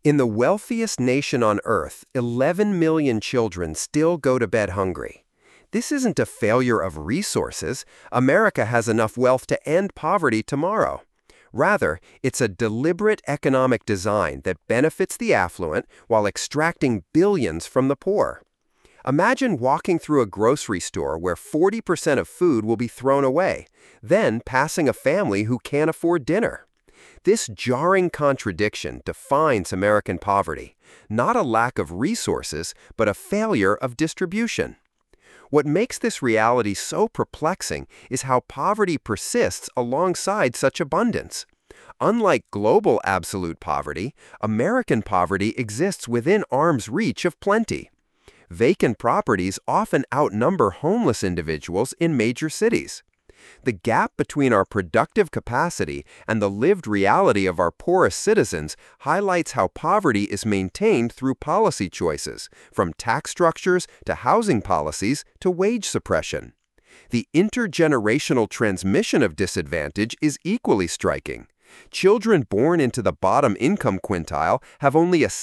In the wealthiest nation on Earth, 11 million children still go to bed hungry. This isn't a failure of resources. America has enough wealth to end poverty tomorrow. Rather, it's a deliberate economic design that benefits the affluent while extracting billions from the poor. Imagine walking through a grocery store where 40% of food will be thrown away, then passing a family who can't afford dinner. This jarring contradiction defines American poverty, not a lack of resources, but a failure of distribution. What makes this reality so perplexing is how poverty persists alongside such abundance. Unlike global absolute poverty, American poverty exists within arm's reach of plenty. Vacant properties often outnumber homeless individuals in major cities. The gap between our productive capacity and the lived reality of our poorest citizens highlights how poverty is maintained through policy choices, from tax structures to housing policies to wage suppression. The intergenerational transmission of disadvantage is equally striking. Children born into the bottom income quintile have only a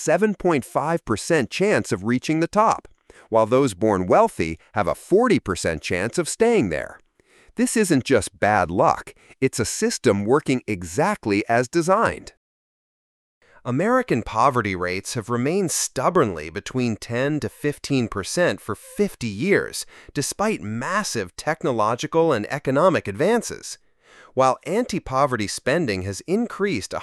7.5% chance of reaching the top, while those born wealthy have a 40% chance of staying there. This isn't just bad luck, it's a system working exactly as designed. American poverty rates have remained stubbornly between 10 to 15% for 50 years, despite massive technological and economic advances. While anti-poverty spending has increased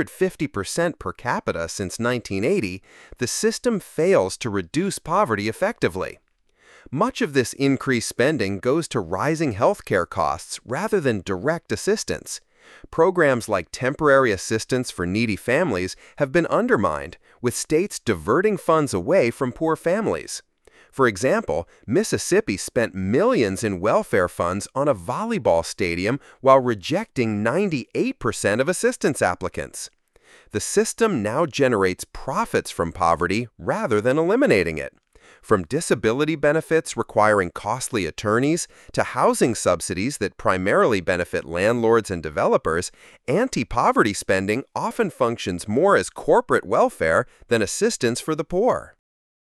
150% per capita since 1980, the system fails to reduce poverty effectively. Much of this increased spending goes to rising healthcare costs rather than direct assistance. Programs like temporary assistance for needy families have been undermined, with states diverting funds away from poor families. For example, Mississippi spent millions in welfare funds on a volleyball stadium while rejecting 98% of assistance applicants. The system now generates profits from poverty rather than eliminating it. From disability benefits requiring costly attorneys to housing subsidies that primarily benefit landlords and developers, anti-poverty spending often functions more as corporate welfare than assistance for the poor.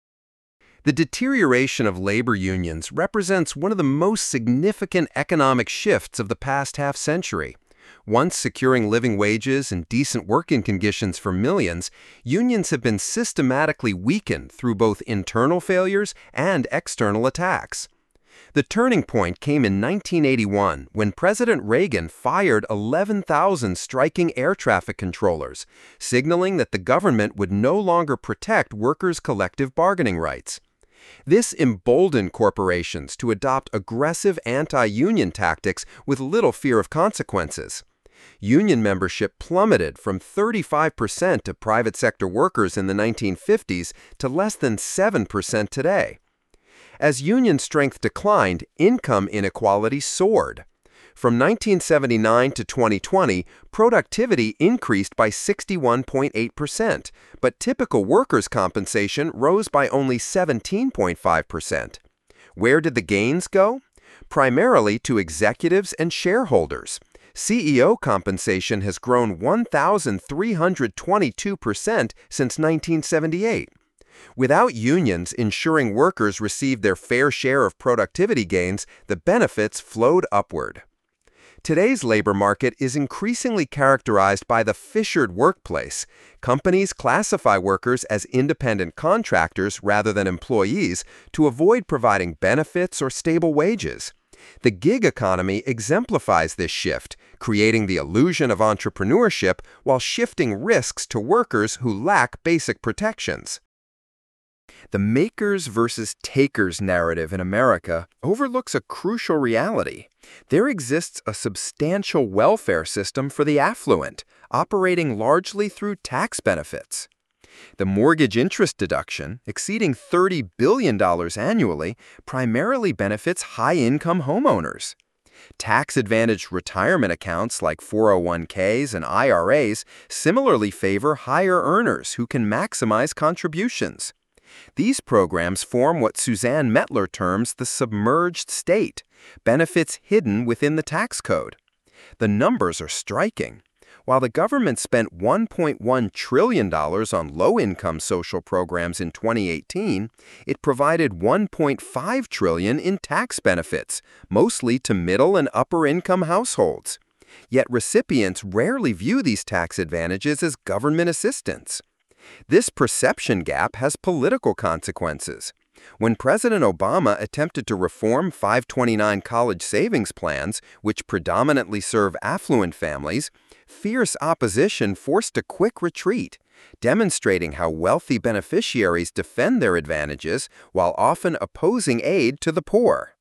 The deterioration of labor unions represents one of the most significant economic shifts of the past half-century. Once securing living wages and decent working conditions for millions, unions have been systematically weakened through both internal failures and external attacks. The turning point came in 1981 when President Reagan fired 11,000 striking air traffic controllers, signaling that the government would no longer protect workers' collective bargaining rights. This emboldened corporations to adopt aggressive anti-union tactics with little fear of consequences. Union membership plummeted from 35% of private sector workers in the 1950s to less than 7% today. As union strength declined, income inequality soared. From 1979 to 2020, productivity increased by 61.8%, but typical workers' compensation rose by only 17.5%. Where did the gains go? Primarily to executives and shareholders. CEO compensation has grown 1,322% since 1978. Without unions ensuring workers received their fair share of productivity gains, the benefits flowed upward. Today's labor market is increasingly characterized by the fissured workplace. Companies classify workers as independent contractors rather than employees to avoid providing benefits or stable wages. The gig economy exemplifies this shift, creating the illusion of entrepreneurship while shifting risks to workers who lack basic protections. The makers versus takers narrative in America overlooks a crucial reality. There exists a substantial welfare system for the affluent, operating largely through tax benefits. The mortgage interest deduction, exceeding $30 billion annually, primarily benefits high-income homeowners. Tax-advantaged retirement accounts like 401ks and IRAs similarly favor higher earners who can maximize contributions. These programs form what Suzanne Mettler terms the submerged state, benefits hidden within the tax code. The numbers are striking. While the government spent $1.1 trillion on low-income social programs in 2018, it provided $1.5 trillion in tax benefits, mostly to middle and upper-income households. Yet recipients rarely view these tax advantages as government assistance. This perception gap has political consequences. When President Obama attempted to reform 529 college savings plans, which predominantly serve affluent families, fierce opposition forced a quick retreat, demonstrating how wealthy beneficiaries defend their advantages while often opposing aid to the poor.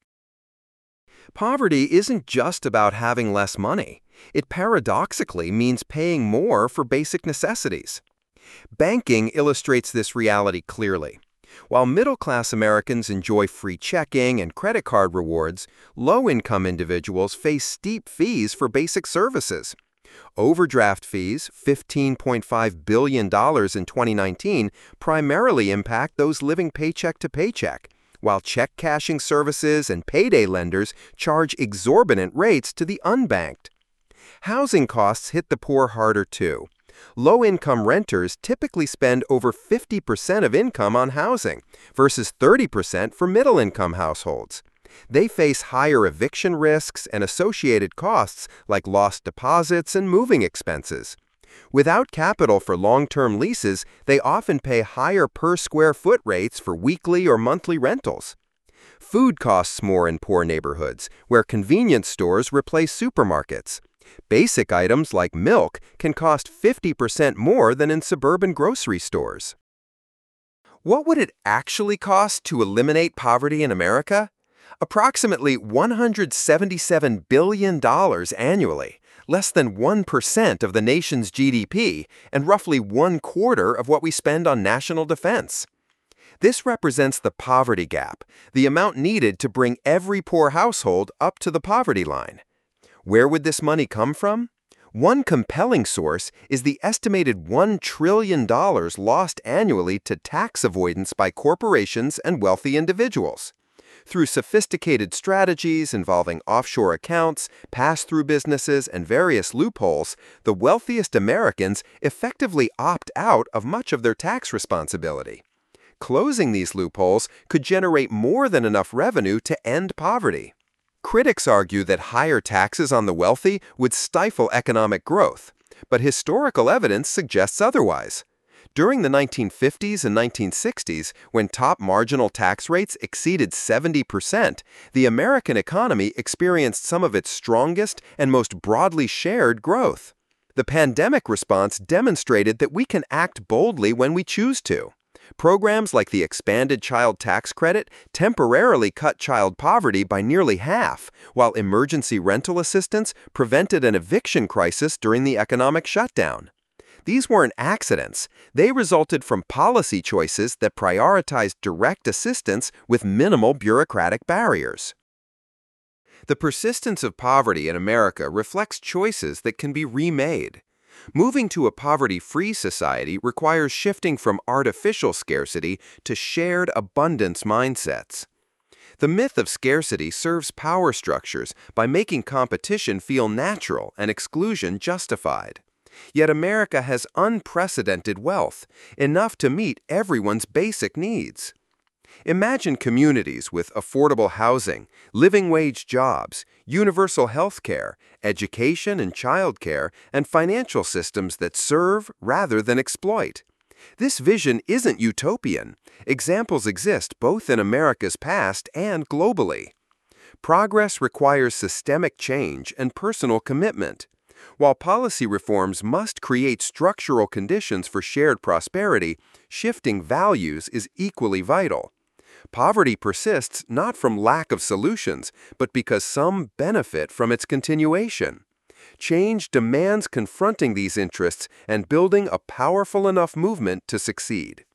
Poverty isn't just about having less money. It paradoxically means paying more for basic necessities. Banking illustrates this reality clearly. While middle-class Americans enjoy free checking and credit card rewards, low-income individuals face steep fees for basic services. Overdraft fees, $15.5 billion in 2019, primarily impact those living paycheck to paycheck, while check cashing services and payday lenders charge exorbitant rates to the unbanked. Housing costs hit the poor harder too. Low-income renters typically spend over 50% of income on housing, versus 30% for middle-income households. They face higher eviction risks and associated costs like lost deposits and moving expenses. Without capital for long-term leases, they often pay higher per-square-foot rates for weekly or monthly rentals. Food costs more in poor neighborhoods, where convenience stores replace supermarkets. Basic items like milk can cost 50% more than in suburban grocery stores. What would it actually cost to eliminate poverty in America? Approximately $177 billion annually, less than 1% of the nation's GDP, and roughly 1/4 of what we spend on national defense. This represents the poverty gap, the amount needed to bring every poor household up to the poverty line. Where would this money come from? One compelling source is the estimated $1 trillion lost annually to tax avoidance by corporations and wealthy individuals. Through sophisticated strategies involving offshore accounts, pass-through businesses, and various loopholes, the wealthiest Americans effectively opt out of much of their tax responsibility. Closing these loopholes could generate more than enough revenue to end poverty. Critics argue that higher taxes on the wealthy would stifle economic growth, but historical evidence suggests otherwise. During the 1950s and 1960s, when top marginal tax rates exceeded 70%, the American economy experienced some of its strongest and most broadly shared growth. The pandemic response demonstrated that we can act boldly when we choose to. Programs like the expanded child tax credit temporarily cut child poverty by nearly half, while emergency rental assistance prevented an eviction crisis during the economic shutdown. These weren't accidents. They resulted from policy choices that prioritized direct assistance with minimal bureaucratic barriers. The persistence of poverty in America reflects choices that can be remade. Moving to a poverty-free society requires shifting from artificial scarcity to shared abundance mindsets. The myth of scarcity serves power structures by making competition feel natural and exclusion justified. Yet America has unprecedented wealth, enough to meet everyone's basic needs. Imagine communities with affordable housing, living wage jobs, universal health care, education and childcare, and financial systems that serve rather than exploit. This vision isn't utopian. Examples exist both in America's past and globally. Progress requires systemic change and personal commitment. While policy reforms must create structural conditions for shared prosperity, shifting values is equally vital. Poverty persists not from lack of solutions, but because some benefit from its continuation. Change demands confronting these interests and building a powerful enough movement to succeed.